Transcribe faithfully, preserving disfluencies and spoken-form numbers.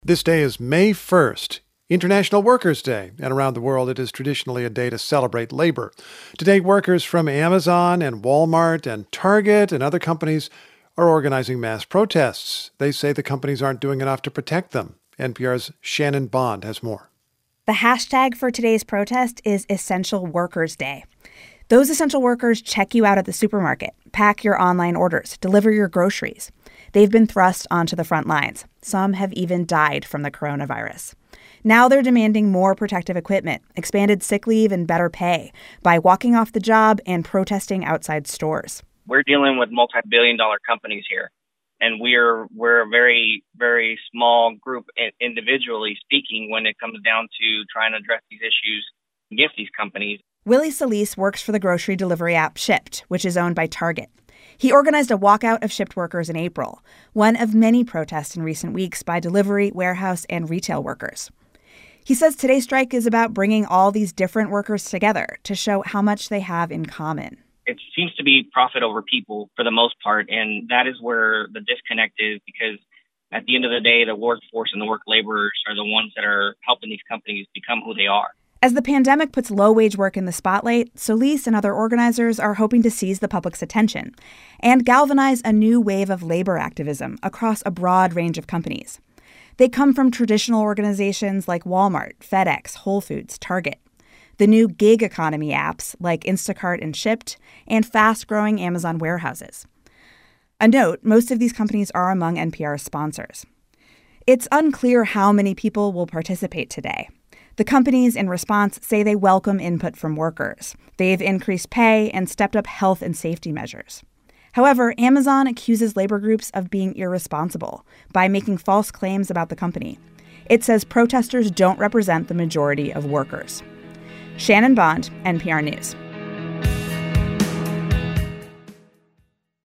This day is May first, International Workers' Day, and around the world it is traditionally a day to celebrate labor. Today, workers from Amazon and Walmart and Target and other companies are organizing mass protests. They say the companies aren't doing enough to protect them. N P R's Shannon Bond has more. The hashtag for today's protest is Essential Workers' Day. Those essential workers check you out at the supermarket, pack your online orders, deliver your groceries. They've been thrust onto the front lines. Some have even died from the coronavirus. Now they're demanding more protective equipment, expanded sick leave, and better pay by walking off the job and protesting outside stores. We're dealing with multi-billion dollar companies here, and we're we're a very, very small group individually speaking when it comes down to trying to address these issues against these companies. Willie Solis works for the grocery delivery app Shipt, which is owned by Target. He organized a walkout of Shipt workers in April, one of many protests in recent weeks by delivery, warehouse, and retail workers. He says today's strike is about bringing all these different workers together to show how much they have in common. It seems to be profit over people for the most part, and that is where the disconnect is, because at the end of the day, the workforce and the work laborers are the ones that are helping these companies become who they are. As the pandemic puts low-wage work in the spotlight, Solis and other organizers are hoping to seize the public's attention and galvanize a new wave of labor activism across a broad range of companies. They come from traditional organizations like Walmart, FedEx, Whole Foods, Target, the new gig economy apps like Instacart and Shipt, and fast-growing Amazon warehouses. A note, most of these companies are among N P R's sponsors. It's unclear how many people will participate today. The companies, in response, say they welcome input from workers. They've increased pay and stepped up health and safety measures. However, Amazon accuses labor groups of being irresponsible by making false claims about the company. It says protesters don't represent the majority of workers. Shannon Bond, N P R News.